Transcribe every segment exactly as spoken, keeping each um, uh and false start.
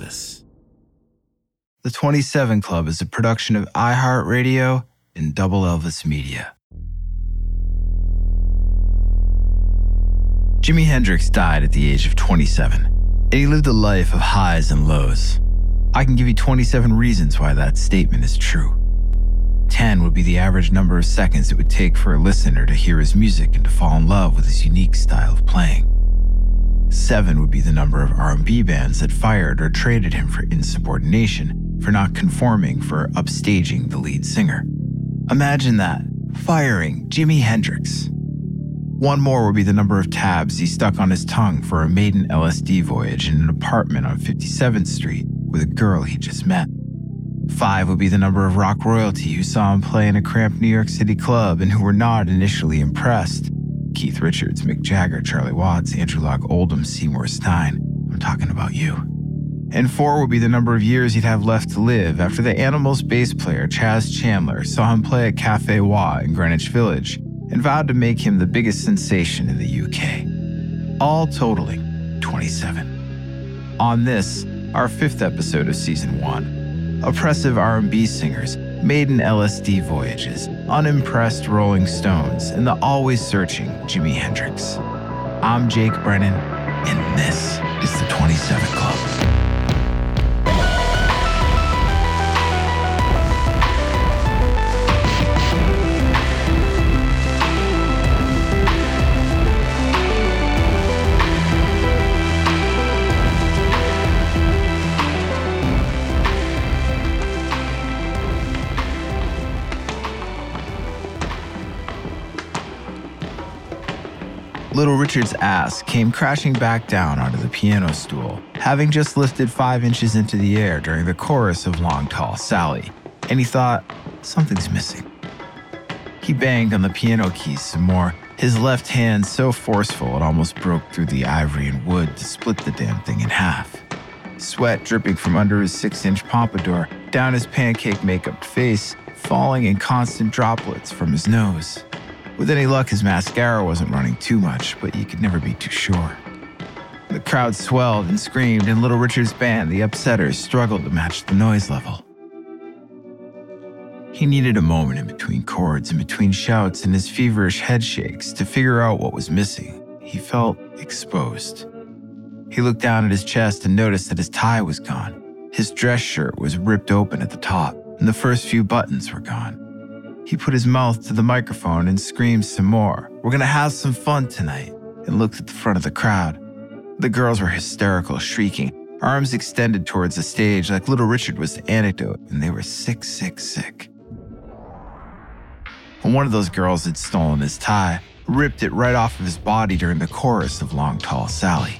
Elvis. The twenty-seven Club is a production of iHeartRadio and Double Elvis Media. Jimi Hendrix died at the age of twenty-seven, and he lived a life of highs and lows. I can give you twenty-seven reasons why that statement is true. ten would be the average number of seconds it would take for a listener to hear his music and to fall in love with his unique style of playing. seven would be the number of R and B bands that fired or traded him for insubordination, for not conforming, for upstaging the lead singer. Imagine that, firing Jimi Hendrix. One more would be the number of tabs he stuck on his tongue for a maiden L S D voyage in an apartment on fifty-seventh Street with a girl he just met. Five would be the number of rock royalty who saw him play in a cramped New York City club and who were not initially impressed. Keith Richards, Mick Jagger, Charlie Watts, Andrew Loog Oldham, Seymour Stein. I'm talking about you. And four would be the number of years he'd have left to live after the Animals bass player Chas Chandler saw him play at Cafe Wha in Greenwich Village and vowed to make him the biggest sensation in the U K. All totaling twenty-seven. On this, our fifth episode of Season one, oppressive R and B singers, maiden L S D voyages, unimpressed Rolling Stones, and the always searching Jimi Hendrix. I'm Jake Brennan, and this is the twenty-seven Club. Little Richard's ass came crashing back down onto the piano stool, having just lifted five inches into the air during the chorus of Long Tall Sally, and he thought, something's missing. He banged on the piano keys some more, his left hand so forceful it almost broke through the ivory and wood to split the damn thing in half. Sweat dripping from under his six-inch pompadour, down his pancake makeup face, falling in constant droplets from his nose. With any luck, his mascara wasn't running too much, but you could never be too sure. The crowd swelled and screamed, and Little Richard's band, the Upsetters, struggled to match the noise level. He needed a moment in between chords, in between shouts and his feverish head shakes to figure out what was missing. He felt exposed. He looked down at his chest and noticed that his tie was gone. His dress shirt was ripped open at the top, and the first few buttons were gone. He put his mouth to the microphone and screamed some more, "We're gonna have some fun tonight," and looked at the front of the crowd. The girls were hysterical, shrieking, arms extended towards the stage like Little Richard was the antidote, and they were sick, sick, sick. And one of those girls had stolen his tie, ripped it right off of his body during the chorus of Long Tall Sally.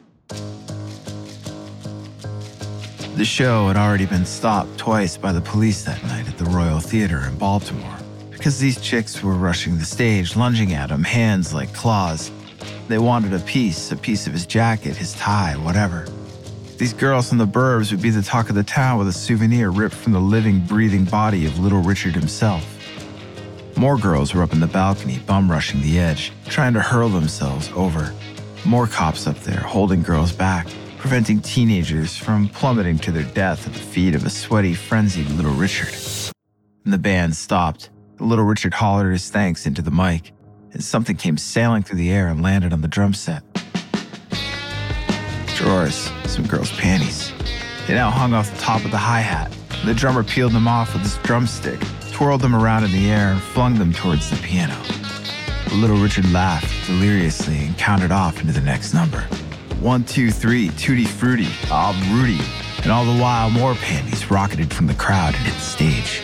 The show had already been stopped twice by the police that night at the Royal Theater in Baltimore because these chicks were rushing the stage, lunging at him, hands like claws. They wanted a piece, a piece of his jacket, his tie, whatever. These girls from the burbs would be the talk of the town with a souvenir ripped from the living, breathing body of Little Richard himself. More girls were up in the balcony, bum-rushing the edge, trying to hurl themselves over. More cops up there, holding girls back, preventing teenagers from plummeting to their death at the feet of a sweaty, frenzied Little Richard. And the band stopped. Little Richard hollered his thanks into the mic, and something came sailing through the air and landed on the drum set. Drawers, some girls' panties. They now hung off the top of the hi-hat. The drummer peeled them off with his drumstick, twirled them around in the air, and flung them towards the piano. Little Richard laughed deliriously and counted off into the next number. One, two, three, tutti frutti, ah, Rudy. And all the while, more panties rocketed from the crowd and hit the stage.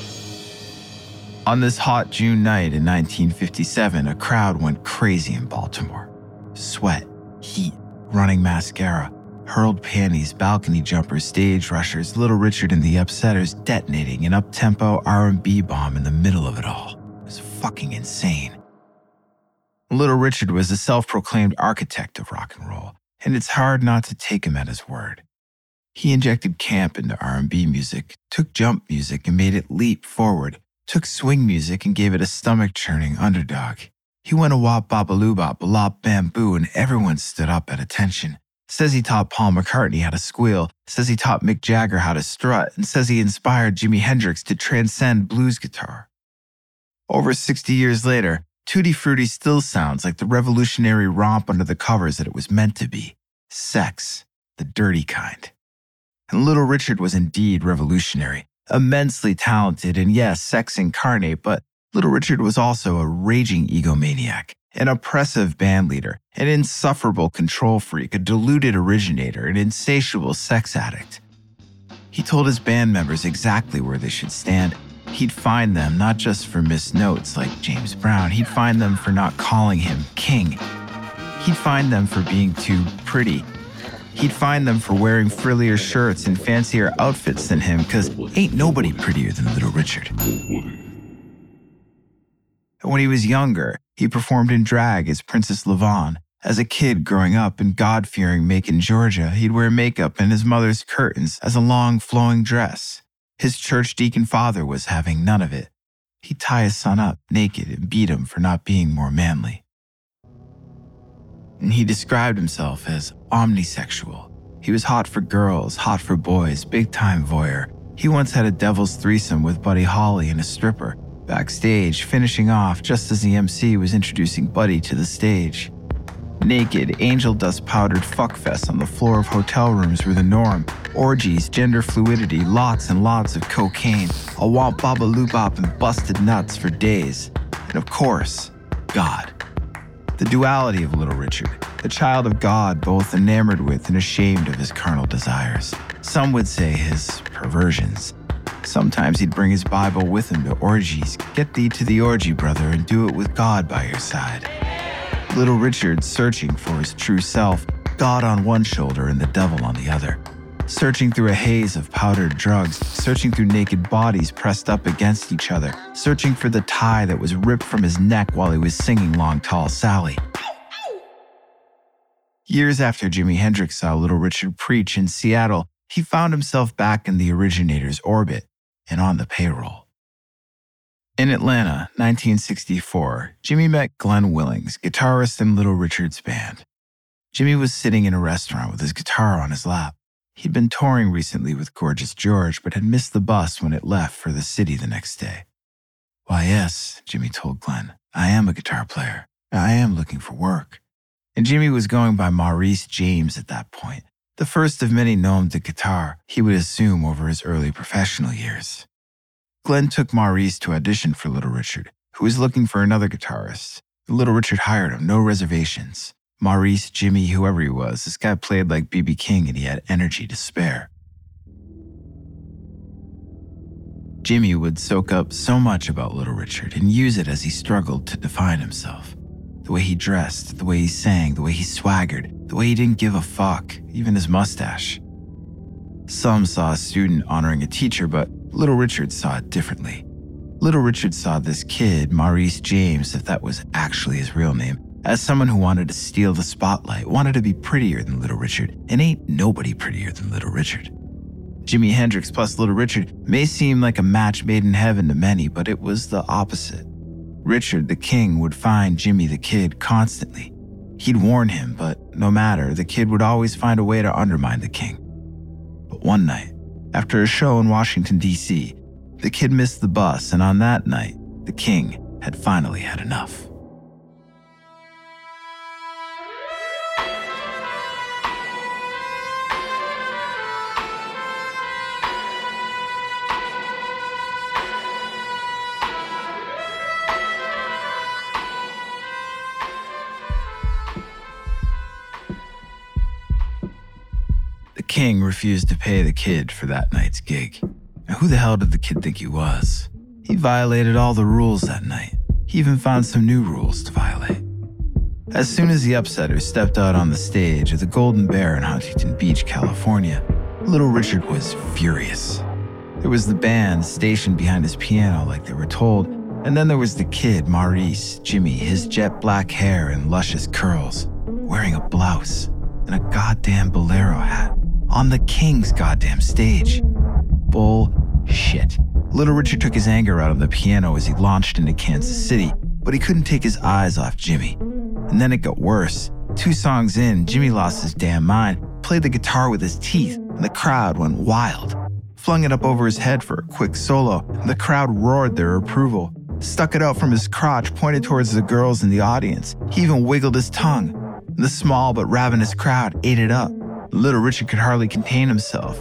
On this hot June night in nineteen fifty-seven, a crowd went crazy in Baltimore. Sweat, heat, running mascara, hurled panties, balcony jumpers, stage rushers, Little Richard and the Upsetters detonating an up-tempo R and B bomb in the middle of it all. It was fucking insane. Little Richard was the self-proclaimed architect of rock and roll, and it's hard not to take him at his word. He injected camp into R and B music, took jump music and made it leap forward, took swing music and gave it a stomach-churning underdog. He went a wop bop a loo bop, a lop bamboo, and everyone stood up at attention. says he taught Paul McCartney how to squeal, says he taught Mick Jagger how to strut, and says he inspired Jimi Hendrix to transcend blues guitar. Over sixty years later, Tutti Frutti still sounds like the revolutionary romp under the covers that it was meant to be. Sex, the dirty kind. And Little Richard was indeed revolutionary, immensely talented, and yes, sex incarnate, but Little Richard was also a raging egomaniac, an oppressive bandleader, an insufferable control freak, a deluded originator, an insatiable sex addict. He told his band members exactly where they should stand. He'd find them not just for missed notes like James Brown, he'd find them for not calling him king. He'd find them for being too pretty. He'd find them for wearing frillier shirts and fancier outfits than him, because ain't nobody prettier than Little Richard. When he was younger, he performed in drag as Princess Lavon. As a kid growing up in God-fearing Macon, Georgia, he'd wear makeup and his mother's curtains as a long, flowing dress. His church deacon father was having none of it. He'd tie his son up naked and beat him for not being more manly. And he described himself as omnisexual. He was hot for girls, hot for boys, big-time voyeur. He once had a devil's threesome with Buddy Holly and a stripper, backstage, finishing off just as the M C was introducing Buddy to the stage. Naked, angel dust powdered fuckfests on the floor of hotel rooms were the norm. Orgies, gender fluidity, lots and lots of cocaine, a womp baba loop-bop and busted nuts for days. And of course, God. The duality of Little Richard, the child of God both enamored with and ashamed of his carnal desires. Some would say his perversions. Sometimes he'd bring his Bible with him to orgies. Get thee to the orgy, brother, and do it with God by your side. Little Richard searching for his true self, God on one shoulder and the devil on the other. Searching through a haze of powdered drugs, searching through naked bodies pressed up against each other, searching for the tie that was ripped from his neck while he was singing Long Tall Sally. Years after Jimi Hendrix saw Little Richard preach in Seattle, he found himself back in the originator's orbit and on the payroll. In Atlanta, nineteen sixty-four, Jimi met Glenn Willings, guitarist in Little Richard's band. Jimi was sitting in a restaurant with his guitar on his lap. He'd been touring recently with Gorgeous George, but had missed the bus when it left for the city the next day. Why, yes, Jimi told Glenn, I am a guitar player. I am looking for work. And Jimi was going by Maurice James at that point, the first of many noms de guitar he would assume over his early professional years. Glenn took Maurice to audition for Little Richard, who was looking for another guitarist. Little Richard hired him, no reservations. Maurice, Jimi, whoever he was, this guy played like B B King and he had energy to spare. Jimi would soak up so much about Little Richard and use it as he struggled to define himself. The way he dressed, the way he sang, the way he swaggered, the way he didn't give a fuck, even his mustache. Some saw a student honoring a teacher, but Little Richard saw it differently. Little Richard saw this kid, Maurice James, if that was actually his real name, as someone who wanted to steal the spotlight, wanted to be prettier than Little Richard, and ain't nobody prettier than Little Richard. Jimi Hendrix plus Little Richard may seem like a match made in heaven to many, but it was the opposite. Richard the King would find Jimi the Kid constantly. He'd warn him, but no matter, the kid would always find a way to undermine the king. But one night, after a show in Washington, D C, the kid missed the bus, and on that night, the king had finally had enough. The king refused to pay the kid for that night's gig. Now, who the hell did the kid think he was? He violated all the rules that night. He even found some new rules to violate. As soon as the upsetter stepped out on the stage at the Golden Bear in Huntington Beach, California, Little Richard was furious. There was the band stationed behind his piano like they were told, and then there was the kid, Maurice, Jimi, his jet black hair and luscious curls, wearing a blouse and a goddamn bolero hat on the king's goddamn stage. Bullshit. Little Richard took his anger out on the piano as he launched into Kansas City, but he couldn't take his eyes off Jimi. And then it got worse. Two songs in, Jimmy lost his damn mind, played the guitar with his teeth, and the crowd went wild. Flung it up over his head for a quick solo, and the crowd roared their approval. Stuck it out from his crotch, pointed towards the girls in the audience. He even wiggled his tongue. The small but ravenous crowd ate it up. Little Richard could hardly contain himself.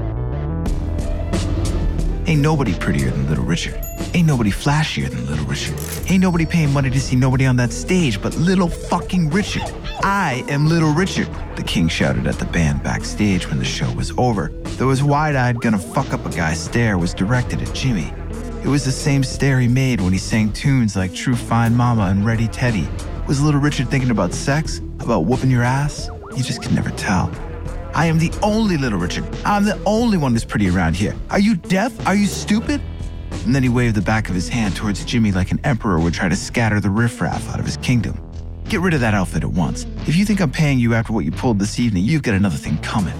Ain't nobody prettier than Little Richard. Ain't nobody flashier than Little Richard. Ain't nobody paying money to see nobody on that stage but Little fucking Richard. I am Little Richard, the king shouted at the band backstage when the show was over, though his wide-eyed gonna fuck up a guy stare was directed at Jimmy. It was the same stare he made when he sang tunes like True Fine Mama and Ready Teddy. Was Little Richard thinking about sex? About whooping your ass? You just could never tell. I am the only Little Richard. I'm the only one who's pretty around here. Are you deaf? Are you stupid? And then he waved the back of his hand towards Jimmy like an emperor would try to scatter the riffraff out of his kingdom. Get rid of that outfit at once. If you think I'm paying you after what you pulled this evening, you've got another thing coming.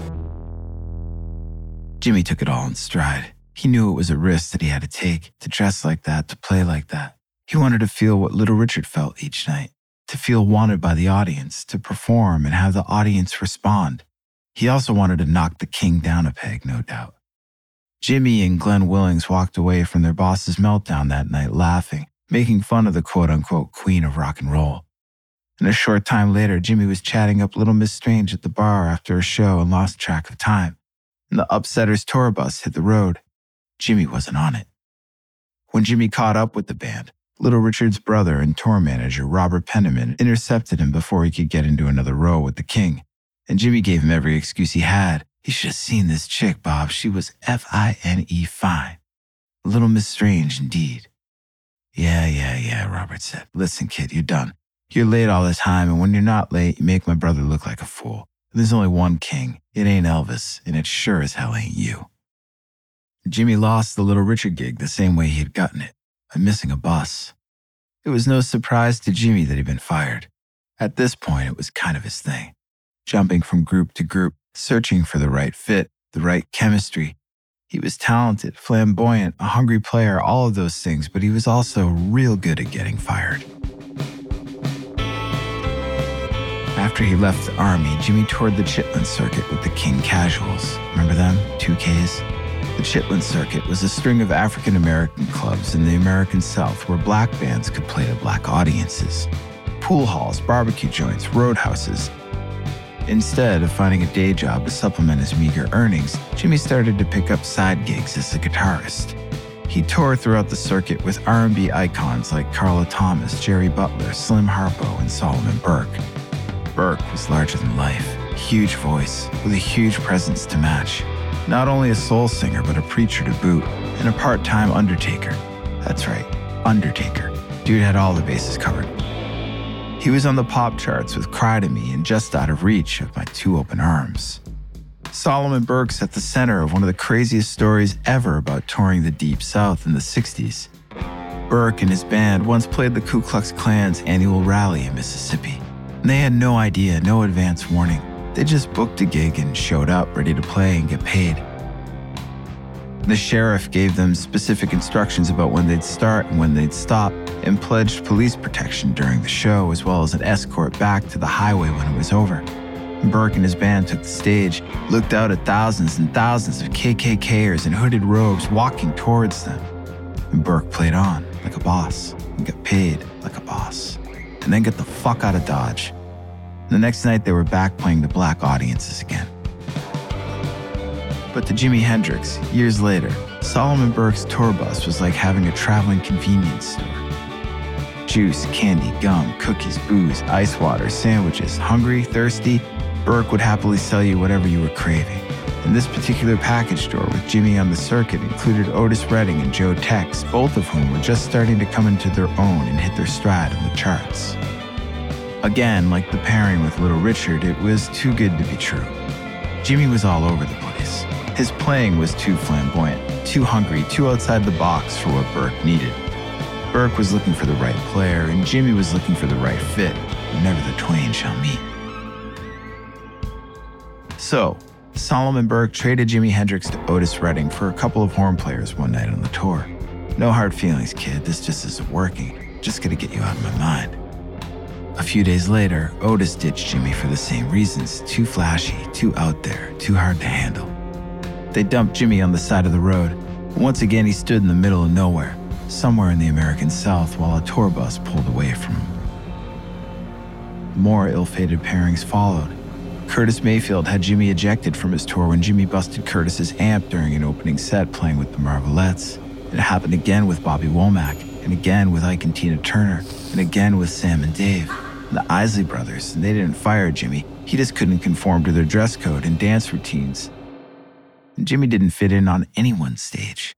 Jimmy took it all in stride. He knew it was a risk that he had to take, to dress like that, to play like that. He wanted to feel what Little Richard felt each night, to feel wanted by the audience, to perform and have the audience respond. He also wanted to knock the king down a peg, no doubt. Jimmy and Glenn Willings walked away from their boss's meltdown that night laughing, making fun of the quote-unquote queen of rock and roll. And a short time later, Jimmy was chatting up Little Miss Strange at the bar after a show and lost track of time. And the Upsetters tour bus hit the road. Jimmy wasn't on it. When Jimmy caught up with the band, Little Richard's brother and tour manager, Robert Penniman, intercepted him before he could get into another row with the king. And Jimmy gave him every excuse he had. You should have seen this chick, Bob. She was F I N E fine. Little Miss Strange, indeed. Yeah, yeah, yeah, Robert said. Listen, kid, you're done. You're late all the time, and when you're not late, you make my brother look like a fool. There's only one king. It ain't Elvis, and it sure as hell ain't you. Jimmy lost the Little Richard gig the same way he had gotten it, by missing a bus. It was no surprise to Jimmy that he'd been fired. At this point, it was kind of his thing. Jumping from group to group, searching for the right fit, the right chemistry. He was talented, flamboyant, a hungry player, all of those things, but he was also real good at getting fired. After he left the army, Jimmy toured the Chitlin Circuit with the King Casuals. Remember them? two Ks? The Chitlin Circuit was a string of African-American clubs in the American South where black bands could play to black audiences. Pool halls, barbecue joints, roadhouses. Instead of finding a day job to supplement his meager earnings, Jimmy started to pick up side gigs as a guitarist. He toured throughout the circuit with R and B icons like Carla Thomas, Jerry Butler, Slim Harpo, and Solomon Burke. Burke was larger than life, huge voice, with a huge presence to match. Not only a soul singer, but a preacher to boot, and a part-time undertaker. That's right, undertaker. Dude had all the bases covered. He was on the pop charts with Cry to Me and Just Out of Reach of My Two Open Arms. Solomon Burke's at the center of one of the craziest stories ever about touring the Deep South in the sixties. Burke and his band once played the Ku Klux Klan's annual rally in Mississippi. And they had no idea, no advance warning. They just booked a gig and showed up ready to play and get paid. The sheriff gave them specific instructions about when they'd start and when they'd stop, and pledged police protection during the show, as well as an escort back to the highway when it was over. Burke and his band took the stage, looked out at thousands and thousands of K K Kers in hooded robes walking towards them. And Burke played on like a boss and got paid like a boss, and then got the fuck out of Dodge. The next night, they were back playing to black audiences again. But to Jimi Hendrix, years later, Solomon Burke's tour bus was like having a traveling convenience store. Juice, candy, gum, cookies, booze, ice water, sandwiches. Hungry, thirsty, Burke would happily sell you whatever you were craving. And this particular package store with Jimmy on the circuit included Otis Redding and Joe Tex, both of whom were just starting to come into their own and hit their stride on the charts. Again, like the pairing with Little Richard, it was too good to be true. Jimmy was all over the place. His playing was too flamboyant, too hungry, too outside the box for what Burke needed. Burke was looking for the right player, and Jimmy was looking for the right fit. Never the twain shall meet. So, Solomon Burke traded Jimi Hendrix to Otis Redding for a couple of horn players one night on the tour. No hard feelings, kid. This just isn't working. Just gotta get you out of my mind. A few days later, Otis ditched Jimmy for the same reasons: too flashy, too out there, too hard to handle. They dumped Jimmy on the side of the road. Once again, he stood in the middle of nowhere, somewhere in the American South, while a tour bus pulled away from him. More ill-fated pairings followed. Curtis Mayfield had Jimmy ejected from his tour when Jimmy busted Curtis's amp during an opening set playing with the Marvelettes. It happened again with Bobby Womack, and again with Ike and Tina Turner, and again with Sam and Dave. And the Isley Brothers, they didn't fire Jimmy. He just couldn't conform to their dress code and dance routines. And Jimmy didn't fit in on anyone's stage.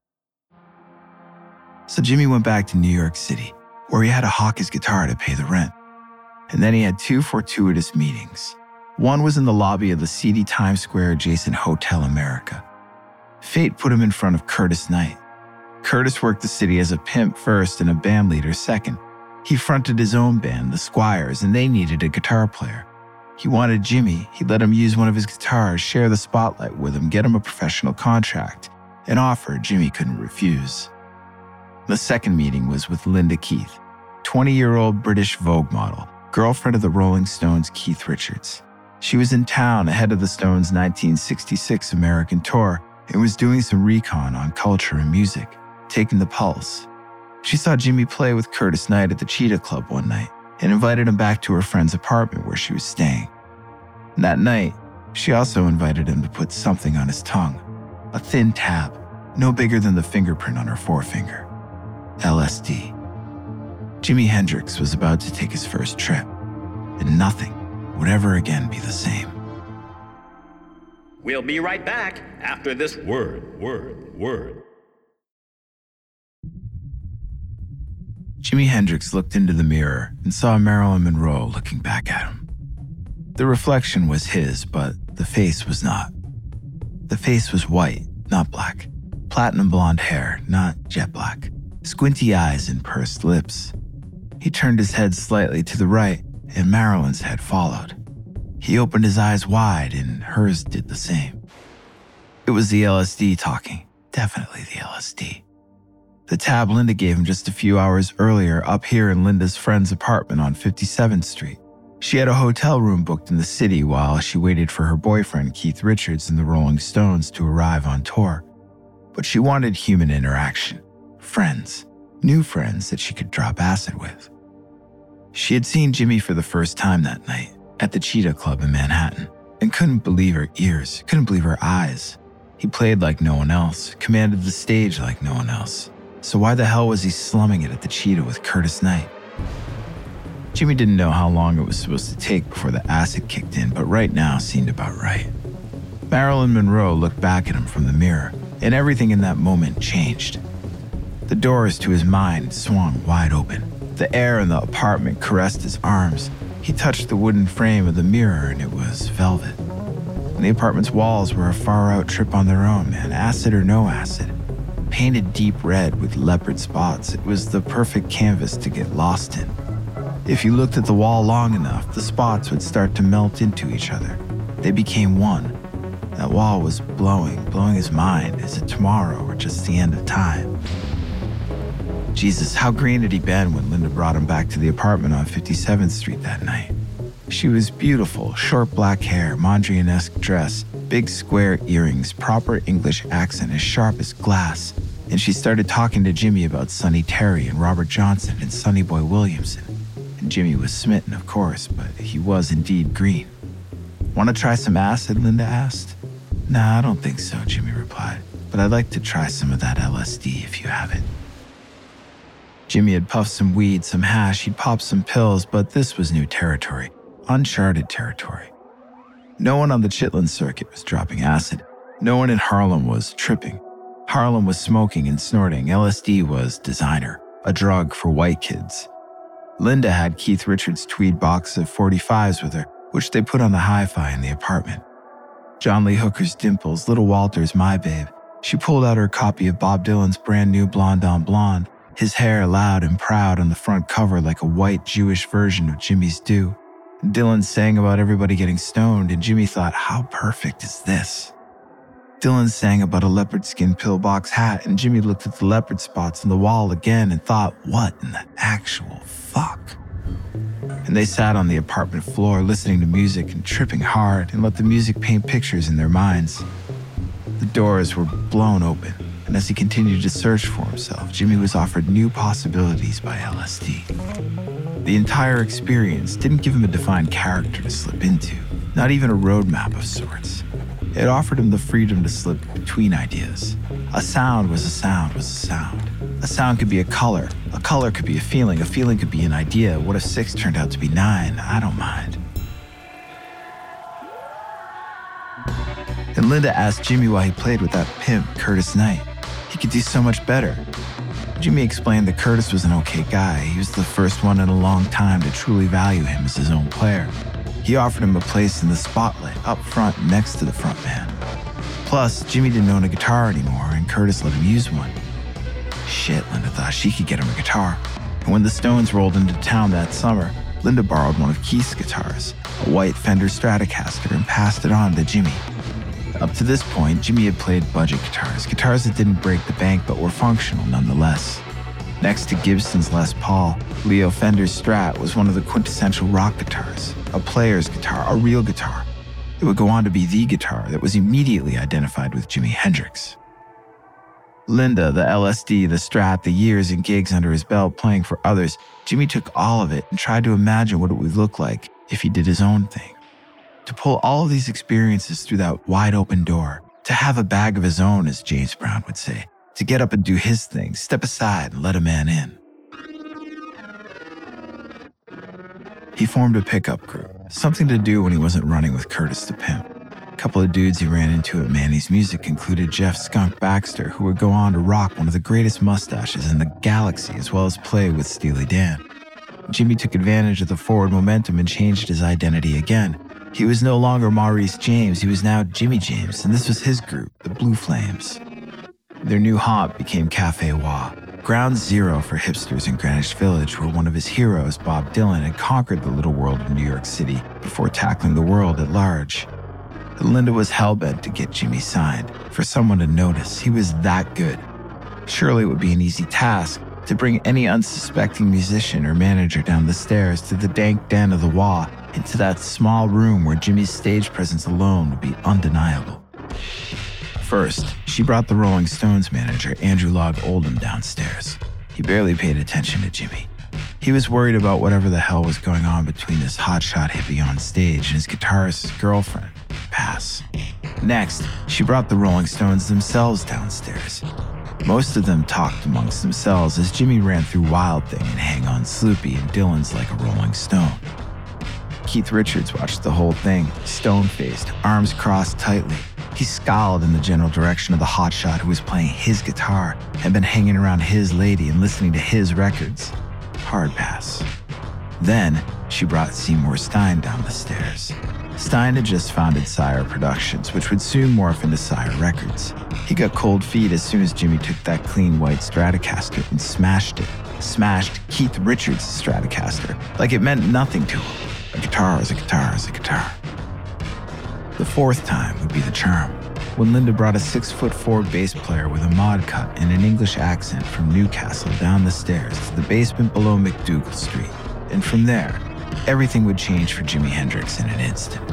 So Jimmy went back to New York City, where he had to hawk his guitar to pay the rent. And then he had two fortuitous meetings. One was in the lobby of the seedy Times Square adjacent Hotel America. Fate put him in front of Curtis Knight. Curtis worked the city as a pimp first and a band leader second. He fronted his own band, the Squires, and they needed a guitar player. He wanted Jimmy. He let him use one of his guitars, share the spotlight with him, get him a professional contract, an offer Jimmy couldn't refuse. The second meeting was with Linda Keith, twenty-year-old British Vogue model, girlfriend of the Rolling Stones' Keith Richards. She was in town ahead of the Stones' nineteen sixty-six American tour and was doing some recon on culture and music, taking the pulse. She saw Jimmy play with Curtis Knight at the Cheetah Club one night and invited him back to her friend's apartment where she was staying. And that night, she also invited him to put something on his tongue, a thin tab, no bigger than the fingerprint on her forefinger. L S D. Jimi Hendrix was about to take his first trip, and nothing would ever again be the same. We'll be right back after this word, word, word. Jimi Hendrix looked into the mirror and saw Marilyn Monroe looking back at him. The reflection was his, but the face was not. The face was white, not black. Platinum blonde hair, not jet black. Squinty eyes and pursed lips. He turned his head slightly to the right, and Marilyn's head followed. He opened his eyes wide, and hers did the same. It was the L S D talking. Definitely the L S D. The tab Linda gave him just a few hours earlier up here in Linda's friend's apartment on fifty-seventh Street. She had a hotel room booked in the city while she waited for her boyfriend Keith Richards and the Rolling Stones to arrive on tour. But she wanted human interaction, friends, new friends that she could drop acid with. She had seen Jimmy for the first time that night at the Cheetah Club in Manhattan and couldn't believe her ears, couldn't believe her eyes. He played like no one else, commanded the stage like no one else. So why the hell was he slumming it at the Cheetah with Curtis Knight? Jimmy didn't know how long it was supposed to take before the acid kicked in, but right now seemed about right. Marilyn Monroe looked back at him from the mirror, and everything in that moment changed. The doors to his mind swung wide open. The air in the apartment caressed his arms. He touched the wooden frame of the mirror, and it was velvet. And the apartment's walls were a far-out trip on their own, man, acid or no acid. Painted deep red with leopard spots, it was the perfect canvas to get lost in. If you looked at the wall long enough, the spots would start to melt into each other. They became one. That wall was blowing, blowing his mind. Is it tomorrow or just the end of time? Jesus, how green had he been when Linda brought him back to the apartment on fifty-seventh Street that night? She was beautiful, short black hair, Mondrian-esque dress, big square earrings, proper English accent as sharp as glass. And she started talking to Jimmy about Sonny Terry and Robert Johnson and Sonny Boy Williamson. And Jimmy was smitten, of course, but he was indeed green. Want to try some acid, Linda asked. Nah, I don't think so, Jimmy replied. But I'd like to try some of that L S D if you have it. Jimmy had puffed some weed, some hash, he'd popped some pills, but this was new territory. Uncharted territory. No one on the Chitlin circuit was dropping acid. No one in Harlem was tripping. Harlem was smoking and snorting. L S D was designer, a drug for white kids. Linda had Keith Richards' tweed box of forty-fives with her, which they put on the hi-fi in the apartment. John Lee Hooker's Dimples, Little Walter's My Babe. She pulled out her copy of Bob Dylan's brand new Blonde on Blonde, his hair loud and proud on the front cover like a white Jewish version of Jimmy's Do. Dylan sang about everybody getting stoned, and Jimmy thought, how perfect is this? Dylan sang about a leopard skin pillbox hat, and Jimmy looked at the leopard spots on the wall again and thought, what in the actual fuck? and they sat on the apartment floor listening to music and tripping hard and let the music paint pictures in their minds. The doors were blown open, and as he continued to search for himself, Jimmy was offered new possibilities by L S D. The entire experience didn't give him a defined character to slip into, not even a roadmap of sorts. It offered him the freedom to slip between ideas. A sound was a sound was a sound. A sound could be a color. A color could be a feeling. A feeling could be an idea. What if six turned out to be nine? I don't mind. And Linda asked Jimmy why he played with that pimp, Curtis Knight. He could do so much better. Jimmy explained that Curtis was an okay guy. He was the first one in a long time to truly value him as his own player. He offered him a place in the spotlight, up front next to the front man. Plus, Jimmy didn't own a guitar anymore, and Curtis let him use one. Shit, Linda thought she could get him a guitar. And when the Stones rolled into town that summer, Linda borrowed one of Keith's guitars, a white Fender Stratocaster, and passed it on to Jimmy. Up to this point, Jimmy had played budget guitars, guitars that didn't break the bank but were functional nonetheless. Next to Gibson's Les Paul, Leo Fender's Strat was one of the quintessential rock guitars, a player's guitar, a real guitar. It would go on to be the guitar that was immediately identified with Jimi Hendrix. Linda, the L S D, the Strat, the years and gigs under his belt playing for others, Jimmy took all of it and tried to imagine what it would look like if he did his own thing. To pull all of these experiences through that wide open door, to have a bag of his own, as James Brown would say, to get up and do his thing, step aside and let a man in. He formed a pickup group, something to do when he wasn't running with Curtis the Pimp. A couple of dudes he ran into at Manny's Music included Jeff Skunk Baxter, who would go on to rock one of the greatest mustaches in the galaxy, as well as play with Steely Dan. Jimmy took advantage of the forward momentum and changed his identity again. He was no longer Maurice James, he was now Jimmy James, and this was his group, the Blue Flames. Their new haunt became Cafe Wha, ground zero for hipsters in Greenwich Village, where one of his heroes, Bob Dylan, had conquered the little world of New York City before tackling the world at large. Linda was hell-bent to get Jimmy signed, for someone to notice. He was that good. Surely it would be an easy task to bring any unsuspecting musician or manager down the stairs to the dank den of the Wha, into that small room where Jimmy's stage presence alone would be undeniable. First, she brought the Rolling Stones manager, Andrew Loog Oldham, downstairs. He barely paid attention to Jimmy. He was worried about whatever the hell was going on between this hotshot hippie on stage and his guitarist's girlfriend, Pass. Next, she brought the Rolling Stones themselves downstairs. Most of them talked amongst themselves as Jimmy ran through Wild Thing and Hang On Sloopy and Dylan's Like a Rolling Stone. Keith Richards watched the whole thing, stone-faced, arms crossed tightly. He scowled in the general direction of the hotshot who was playing his guitar and been hanging around his lady and listening to his records. Hard pass. Then, she brought Seymour Stein down the stairs. Stein had just founded Sire Productions, which would soon morph into Sire Records. He got cold feet as soon as Jimmy took that clean white Stratocaster and smashed it. Smashed Keith Richards' Stratocaster, like it meant nothing to him. A guitar is a guitar is a guitar. The fourth time would be the charm, when Linda brought a six-foot-four bass player with a mod cut and an English accent from Newcastle down the stairs to the basement below McDougal Street. And from there, everything would change for Jimi Hendrix in an instant.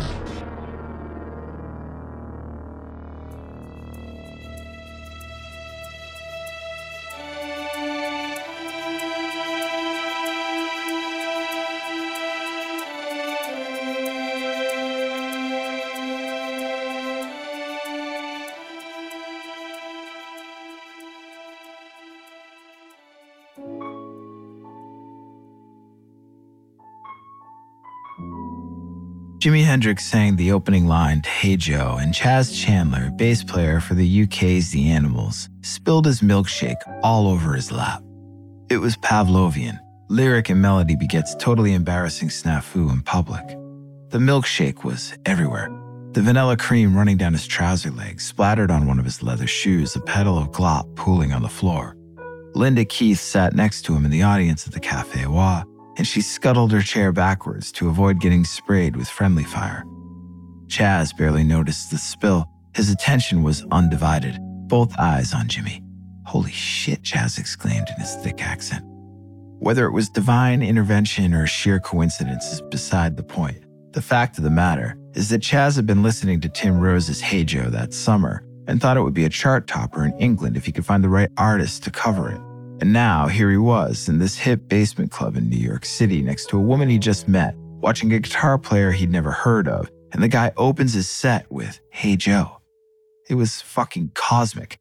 Jimi Hendrix sang the opening line to Hey Joe, and Chas Chandler, bass player for the U K's The Animals, spilled his milkshake all over his lap. It was Pavlovian. Lyric and melody begets totally embarrassing snafu in public. The milkshake was everywhere. The vanilla cream running down his trouser legs, splattered on one of his leather shoes, a petal of glop pooling on the floor. Linda Keith sat next to him in the audience at the Cafe Wha, and she scuttled her chair backwards to avoid getting sprayed with friendly fire. Chas barely noticed the spill. His attention was undivided, both eyes on Jimmy. Holy shit, Chas exclaimed in his thick accent. Whether it was divine intervention or sheer coincidence is beside the point. The fact of the matter is that Chas had been listening to Tim Rose's Hey Joe that summer and thought it would be a chart topper in England if he could find the right artist to cover it. And now here he was in this hip basement club in New York City next to a woman he just met, watching a guitar player he'd never heard of, and the guy opens his set with Hey Joe. It was fucking cosmic.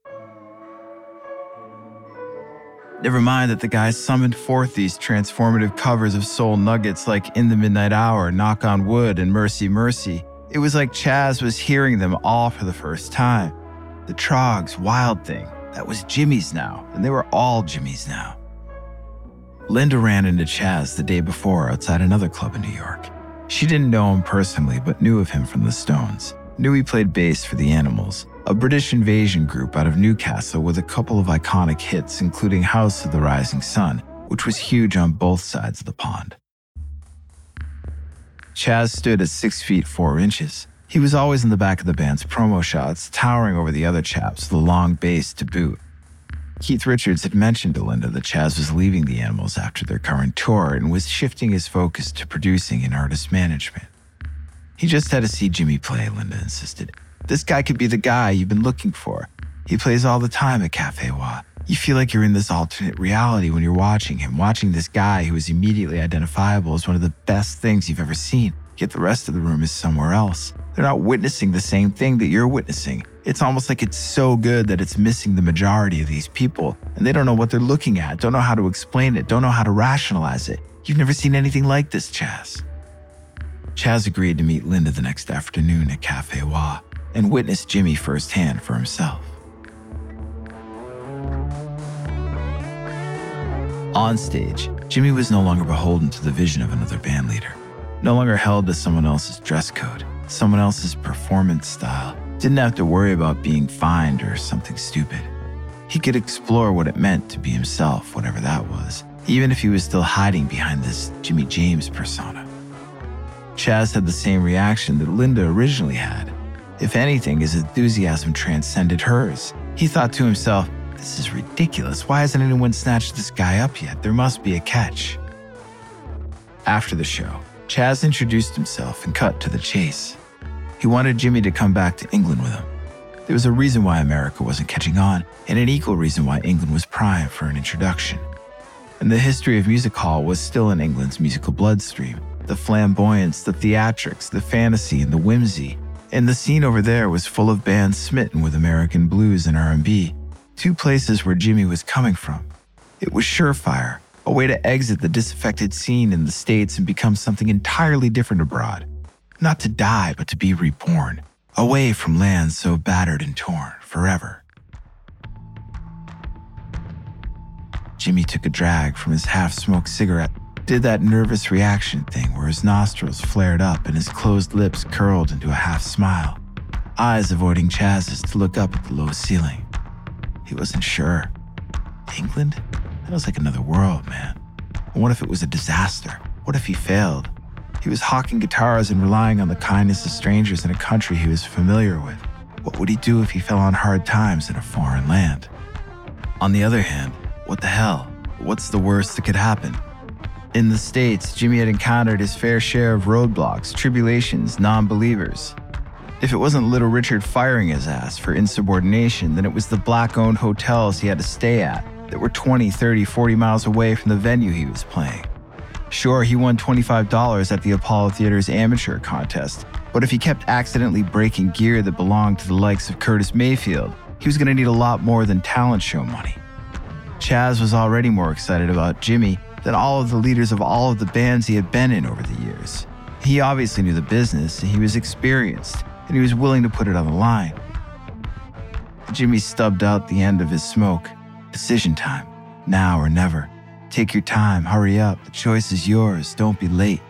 Never mind that the guy summoned forth these transformative covers of soul nuggets like In the Midnight Hour, Knock on Wood, and Mercy Mercy. It was like Chas was hearing them all for the first time. The Troggs, Wild Thing, that was Jimmy's now, and they were all Jimmy's now. Linda ran into Chas the day before outside another club in New York. She didn't know him personally, but knew of him from the Stones. Knew he played bass for the Animals, a British invasion group out of Newcastle with a couple of iconic hits, including House of the Rising Sun, which was huge on both sides of the pond. Chas stood at six feet four inches. He was always in the back of the band's promo shots, towering over the other chaps with a long bass to boot. Keith Richards had mentioned to Linda that Chas was leaving the Animals after their current tour and was shifting his focus to producing and artist management. He just had to see Jimmy play, Linda insisted. This guy could be the guy you've been looking for. He plays all the time at Cafe Wha. You feel like you're in this alternate reality when you're watching him, watching this guy who is immediately identifiable as one of the best things you've ever seen, yet the rest of the room is somewhere else. They're not witnessing the same thing that you're witnessing. It's almost like it's so good that it's missing the majority of these people, and they don't know what they're looking at, don't know how to explain it, don't know how to rationalize it. You've never seen anything like this, Chas. Chas agreed to meet Linda the next afternoon at Cafe Wha and witness Jimmy firsthand for himself. On stage, Jimmy was no longer beholden to the vision of another bandleader, no longer held to someone else's dress code, someone else's performance style, didn't have to worry about being fined or something stupid. He could explore what it meant to be himself, whatever that was, even if he was still hiding behind this Jimmy James persona. Chas had the same reaction that Linda originally had. If anything, his enthusiasm transcended hers. He thought to himself, this is ridiculous. Why hasn't anyone snatched this guy up yet? There must be a catch. After the show, Chas introduced himself and cut to the chase. He wanted Jimmy to come back to England with him. There was a reason why America wasn't catching on, and an equal reason why England was prime for an introduction. And the history of music hall was still in England's musical bloodstream. The flamboyance, the theatrics, the fantasy, and the whimsy. And the scene over there was full of bands smitten with American blues and R and B, two places where Jimmy was coming from. It was surefire, a way to exit the disaffected scene in the States and become something entirely different abroad. Not to die, but to be reborn, away from lands so battered and torn forever. Jimmy took a drag from his half-smoked cigarette, did that nervous reaction thing where his nostrils flared up and his closed lips curled into a half-smile, eyes avoiding Chas's to look up at the low ceiling. He wasn't sure. England? That was like another world, man. And what if it was a disaster? What if he failed? He was hawking guitars and relying on the kindness of strangers in a country he was familiar with. What would he do if he fell on hard times in a foreign land? On the other hand, what the hell? What's the worst that could happen? In the States, Jimmy had encountered his fair share of roadblocks, tribulations, non-believers. If it wasn't Little Richard firing his ass for insubordination, then it was the black-owned hotels he had to stay at that were twenty, thirty, forty miles away from the venue he was playing. Sure, he won twenty-five dollars at the Apollo Theater's amateur contest, but if he kept accidentally breaking gear that belonged to the likes of Curtis Mayfield, he was going to need a lot more than talent show money. Chas was already more excited about Jimmy than all of the leaders of all of the bands he had been in over the years. He obviously knew the business, and he was experienced, and he was willing to put it on the line. Jimmy stubbed out the end of his smoke. Decision time. Now or never. Take your time, hurry up, the choice is yours, don't be late.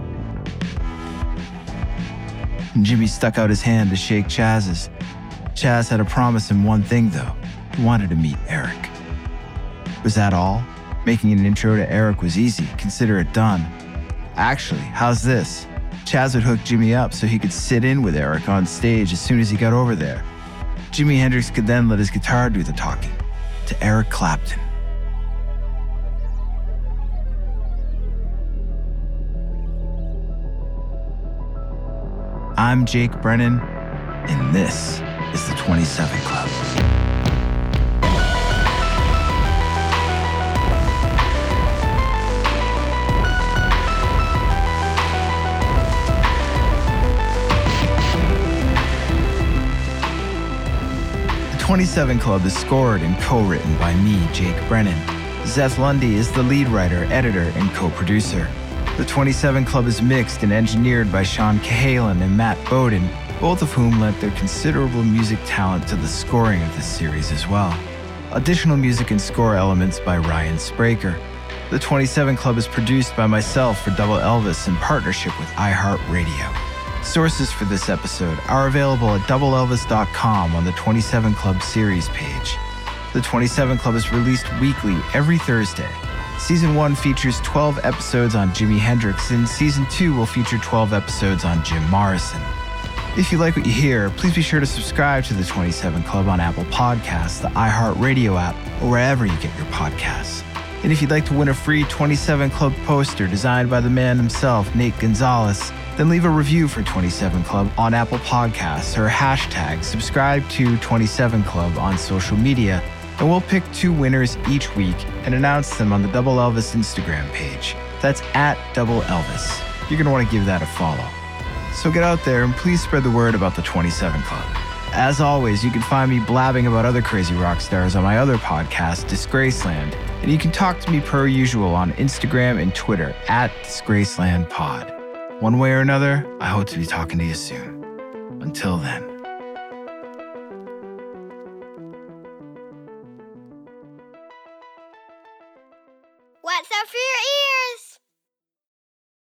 And Jimmy stuck out his hand to shake Chas's. Chas had to promise him one thing though. He wanted to meet Eric. Was that all? Making an intro to Eric was easy, consider it done. Actually, how's this? Chas would hook Jimmy up so he could sit in with Eric on stage as soon as he got over there. Jimi Hendrix could then let his guitar do the talking. To Eric Clapton. I'm Jake Brennan, and this is the twenty-seven Club. The twenty-seven Club is scored and co-written by me, Jake Brennan. Zeth Lundy is the lead writer, editor, and co-producer. The twenty-seven Club is mixed and engineered by Sean Cahalan and Matt Bowden, both of whom lent their considerable music talent to the scoring of this series as well. Additional music and score elements by Ryan Spraker. The twenty-seven Club is produced by myself for Double Elvis in partnership with iHeartRadio. Sources for this episode are available at double elvis dot com on the twenty-seven Club series page. The twenty-seven Club is released weekly every Thursday. Season one features twelve episodes on Jimi Hendrix, and Season two will feature twelve episodes on Jim Morrison. If you like what you hear, please be sure to subscribe to the twenty-seven Club on Apple Podcasts, the iHeartRadio app, or wherever you get your podcasts. And if you'd like to win a free twenty-seven Club poster designed by the man himself, Nate Gonzalez, then leave a review for twenty-seven Club on Apple Podcasts or hashtag subscribe to twenty-seven Club on social media, and we'll pick two winners each week and announce them on the Double Elvis Instagram page. That's at Double Elvis. You're going to want to give that a follow. So get out there and please spread the word about the twenty-seven Club. As always, you can find me blabbing about other crazy rock stars on my other podcast, Disgraceland, and you can talk to me per usual on Instagram and Twitter at DisgracelandPod. One way or another, I hope to be talking to you soon. Until then.